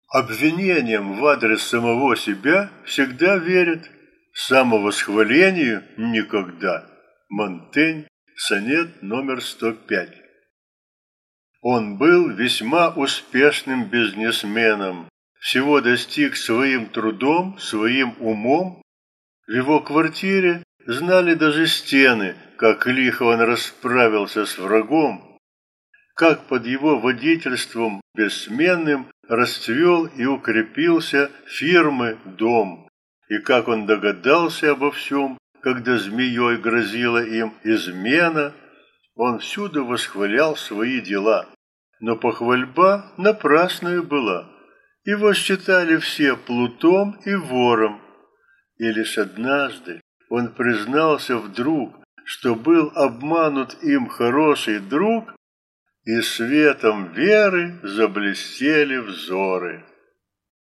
Обвинениям в адрес самого себя всегда верят, самовосхвалению никогда. Монтень, сонет номер 105. Он был весьма успешным бизнесменом, всего достиг своим трудом, своим умом. В его квартире знали даже стены, как лихо он расправился с врагом, как под его водительством бессменным расцвел и укрепился фирмы дом, и как он догадался обо всем, когда змеей грозила им измена. Он всюду восхвалял свои дела, но похвальба напрасная была. Его считали все плутом и вором. И лишь однажды он признался вдруг, что был обманут им хороший друг, и светом веры заблестели взоры.